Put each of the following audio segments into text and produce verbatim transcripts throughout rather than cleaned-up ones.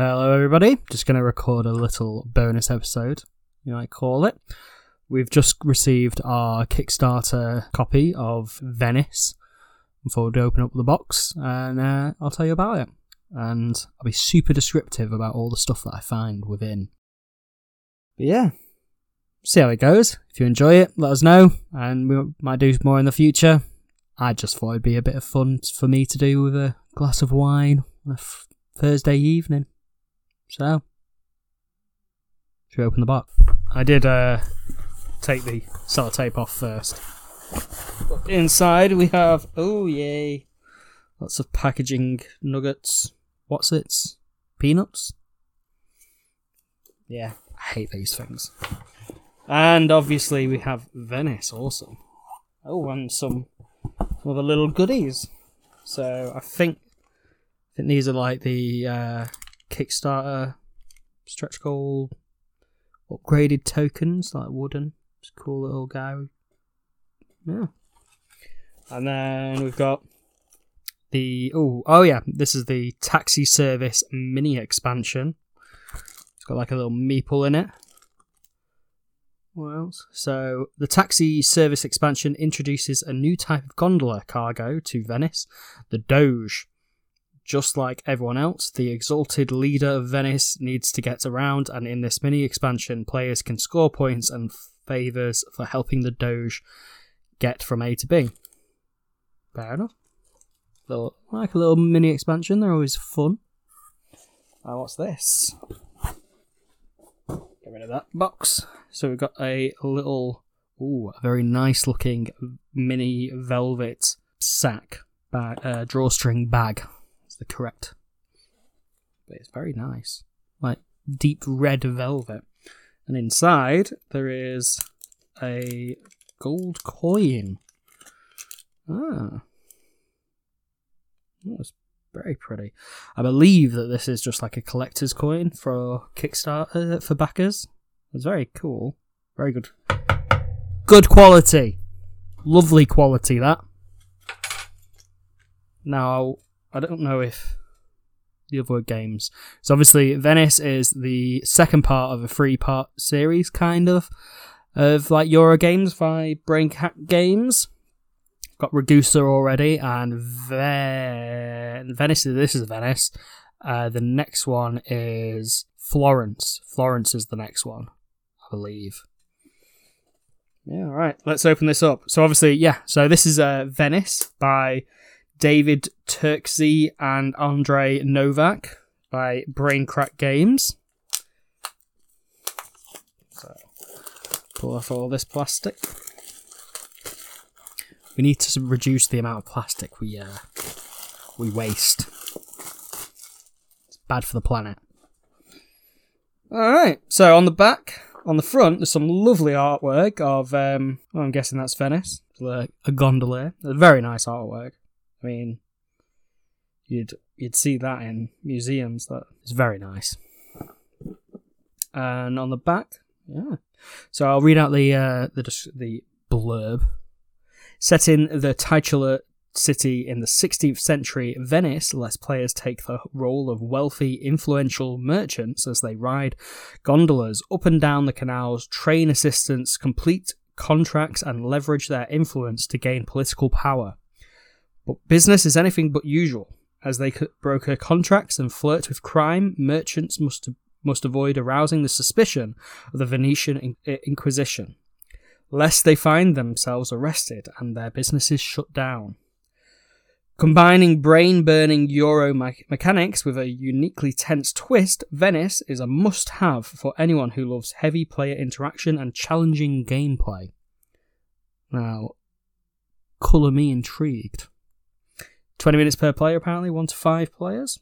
Hello everybody, just going to record a little bonus episode, you might call it. We've just received our Kickstarter copy of Venice. I'm forward to open up the box and uh, I'll tell you about it. And I'll be super descriptive about all the stuff that I find within. But yeah, see how it goes. If you enjoy it, let us know, and we might do more in the future. I just thought it'd be a bit of fun for me to do with a glass of wine on a f- Thursday evening. So, should we open the box? I did uh, take the sellotape off first. But inside we have, oh yay, lots of packaging nuggets. What's it? Peanuts? Yeah, I hate these things. And obviously we have Venice also. Oh, and some other little goodies. So I think I think these are like the uh, Kickstarter stretch goal upgraded tokens, like wooden. It's a cool little guy. Yeah. And then we've got the oh oh yeah, this is the taxi service mini expansion. It's got like a little meeple in it. What else? So, the taxi service expansion introduces a new type of gondola cargo to Venice, the Doge. Just like everyone else, the exalted leader of Venice needs to get around, and in this mini expansion, players can score points and favours for helping the Doge get from A to B. Fair enough. Little, like a little mini expansion, they're always fun. Now, what's this? Get rid of that box. So we've got a little, ooh, a very nice looking mini velvet sack, bag, uh, drawstring bag. That's the correct. But it's very nice. Like deep red velvet. And inside there is a gold coin. Ah. That's very pretty. I believe that this is just like a collector's coin for Kickstarter, for backers. It's very cool. Very good. Good quality. Lovely quality, that. Now, I don't know if the other games... So obviously, Venice is the second part of a three-part series, kind of, of like Euro games by Braincat Games. Got Ragusa already, and Ve- Venice, this is Venice. Uh, the next one is Florence. Florence is the next one, I believe. Yeah, all right. Let's open this up. So obviously, yeah. So this is uh, Venice by David Turkzy and Andrei Novak by Braincrack Games. So pull off all this plastic. We need to reduce the amount of plastic we uh, we waste. It's bad for the planet. All right. So on the back. On the front, there's some lovely artwork of, um, well, I'm guessing that's Venice, a, a gondola. A very nice artwork. I mean, you'd you'd see that in museums. That is very nice. And on the back, yeah. So I'll read out the uh, the the blurb. Set in the titular city in the sixteenth century, Venice lets players take the role of wealthy, influential merchants as they ride gondolas up and down the canals, train assistants, complete contracts, and leverage their influence to gain political power. But business is anything but usual. As they broker contracts and flirt with crime, merchants must must avoid arousing the suspicion of the Venetian Inquisition, lest they find themselves arrested and their businesses shut down. Combining brain-burning Euro me- mechanics with a uniquely tense twist, Venice is a must-have for anyone who loves heavy player interaction and challenging gameplay. Now, colour me intrigued. twenty minutes per player, apparently, one to five players.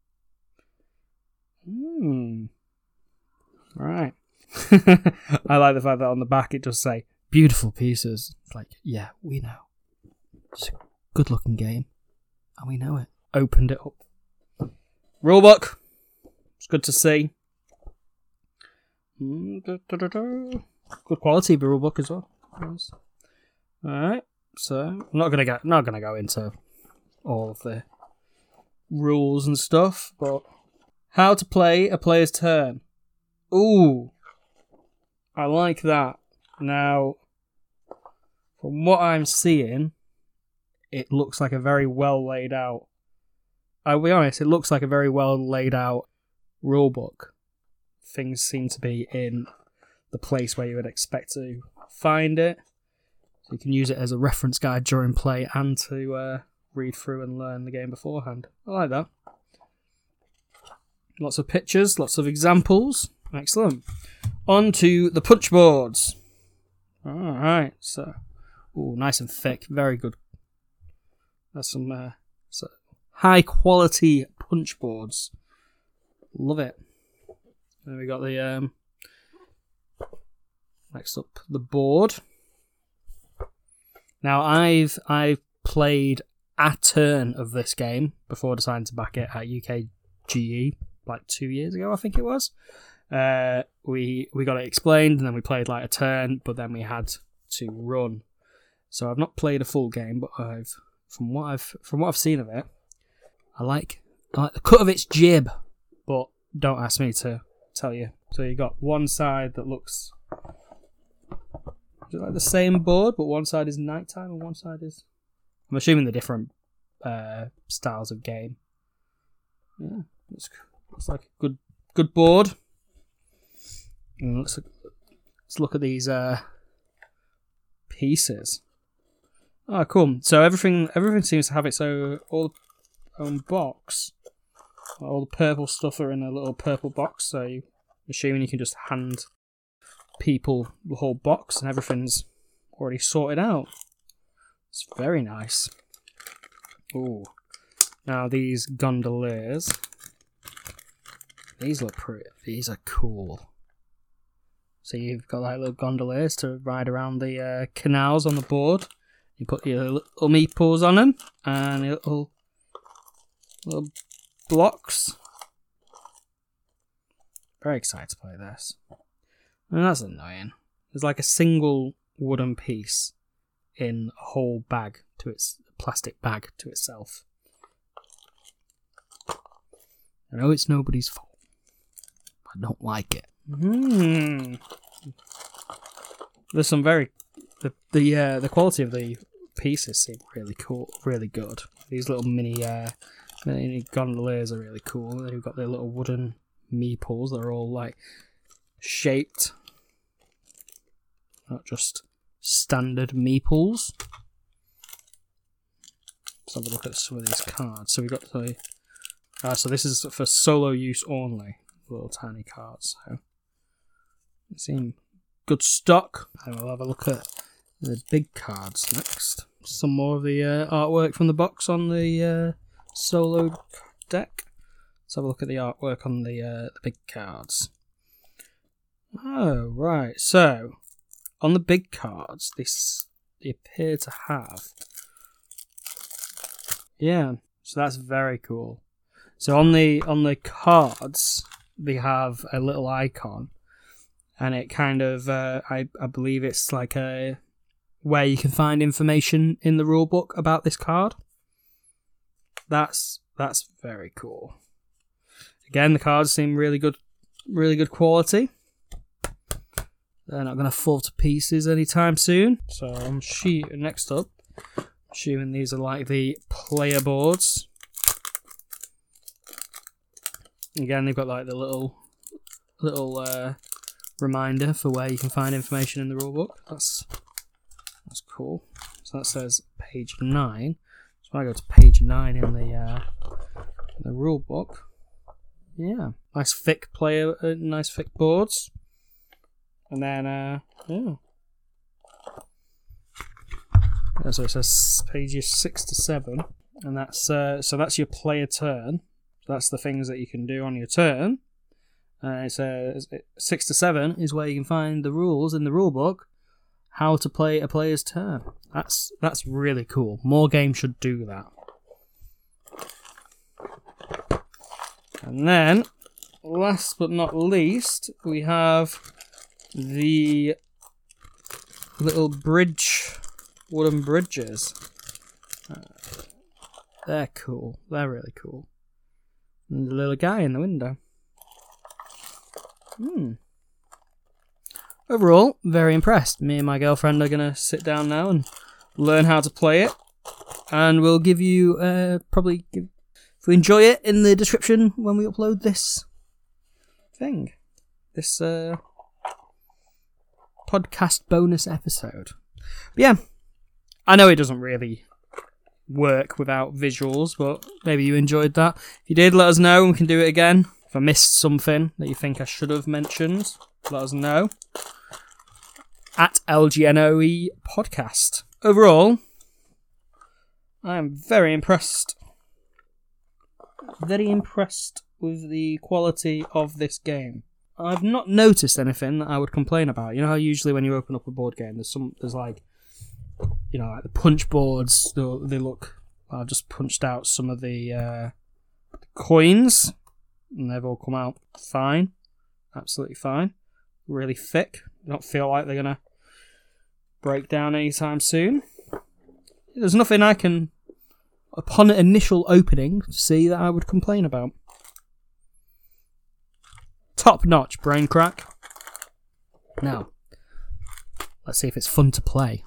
Hmm. Right. I like the fact that on the back it does say, beautiful pieces. It's like, yeah, we know. It's a good-looking game. And we know it. Opened it up. Rulebook. It's good to see. Good quality rulebook as well. Nice. Alright. So I'm not gonna go not gonna go into all of the rules and stuff, but How to play a player's turn. Ooh. I like that. Now, from what I'm seeing, it looks like a very well laid out. I'll be honest, it looks like a very well laid out rulebook. Things seem to be in the place where you would expect to find it. So you can use it as a reference guide during play and to uh, read through and learn the game beforehand. I like that. Lots of pictures, lots of examples. Excellent. On to the punch boards. Alright, so... Ooh, nice and thick. Very good. That's some uh, so high quality punch boards. Love it. Then we got the... Um, next up, the board. Now, I've I've played a turn of this game before deciding to back it at U K G E, like two years ago, I think it was. Uh, we we got it explained, and then we played like a turn, but then we had to run. So I've not played a full game, but I've from what I've from what I've seen of it, I like I like the cut of its jib, but don't ask me to tell you. So you got one side that looks like the same board, but one side is nighttime and one side is. I'm assuming the different uh, styles of game. Yeah, looks looks like a good good board. And let's, let's look at these uh, pieces. Oh, cool. So everything everything seems to have its own, all, own box. All the purple stuff are in a little purple box, so I'm assuming you can just hand people the whole box and everything's already sorted out. It's very nice. Ooh. Now these gondoliers. These look pretty. These are cool. So you've got like little gondoliers to ride around the uh, canals on the board. You put your little meeples on them and your little little blocks. Very excited to play this. And that's annoying. There's like a single wooden piece in a whole bag to its plastic bag to itself. I know it's nobody's fault. I don't like it. Hmm. There's some very the the uh, the quality of the pieces seem really cool, really good. These little mini uh, mini gondoliers are really cool. They've got their little wooden meeples. They're all like shaped, not just standard meeples. Let's have a look at some of these cards. So we got the uh, so this is for solo use only. Little tiny cards. So they seem good stock. And we'll have a look at the big cards next. Some more of the uh, artwork from the box on the uh, solo deck. Let's have a look at the artwork on the uh, the big cards. Oh, right. So, on the big cards, this they appear to have. Yeah, so that's very cool. So on the on the cards, they have a little icon, and it kind of uh, I I believe it's like a where you can find information in the rulebook about this card. That's that's very cool. Again, the cards seem really good, really good quality. They're not going to fall to pieces anytime soon. So I'm she next up. Assuming these are like the player boards. Again, they've got like the little little uh, reminder for where you can find information in the rulebook. That's that's cool. So that says page nine. So I go to page nine in the uh, the rulebook. Yeah, nice thick player, uh, nice thick boards. And then, uh, yeah. So it says pages six to seven, and that's uh, so that's your player turn. So that's the things that you can do on your turn. Uh, it says six to seven is where you can find the rules in the rulebook, how to play a player's turn. That's that's really cool. More games should do that. And then, last but not least, we have the little bridge, wooden bridges. Uh, they're cool. They're really cool. And the little guy in the window. Hmm. Overall, very impressed. Me and my girlfriend are going to sit down now and learn how to play it. And we'll give you, uh, probably, give, if we enjoy it, in the description when we upload this thing. This uh, podcast bonus episode. But yeah, I know it doesn't really work without visuals, but maybe you enjoyed that. If you did, let us know and we can do it again. If I missed something that you think I should have mentioned, let us know. At L G N O E Podcast. Overall, I am very impressed. Very impressed with the quality of this game. I've not noticed anything that I would complain about. You know how usually when you open up a board game, there's some, there's like, you know, like the punch boards. They look. I've just punched out some of the uh, coins, and they've all come out fine, absolutely fine. Really thick. I don't feel like they're gonna break down anytime soon. There's nothing I can, upon initial opening, see that I would complain about. Top-notch brain crack. Now, let's see if it's fun to play.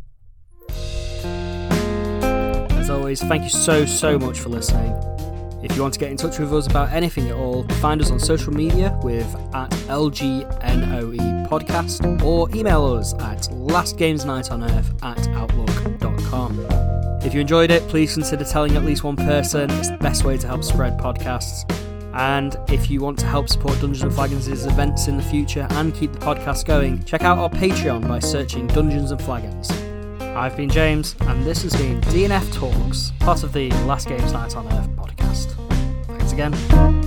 As always, thank you so, so much for listening. If you want to get in touch with us about anything at all, find us on social media with at L G N O E Podcast, or email us at lastgamesnightonearth at outlook dot com. If you enjoyed it, please consider telling at least one person. It's the best way to help spread podcasts. And if you want to help support Dungeons and Flagons' events in the future and keep the podcast going, check out our Patreon by searching Dungeons and Flagons. I've been James, and this has been D N F Talks, part of the Last Games Night on Earth podcast. Thanks again.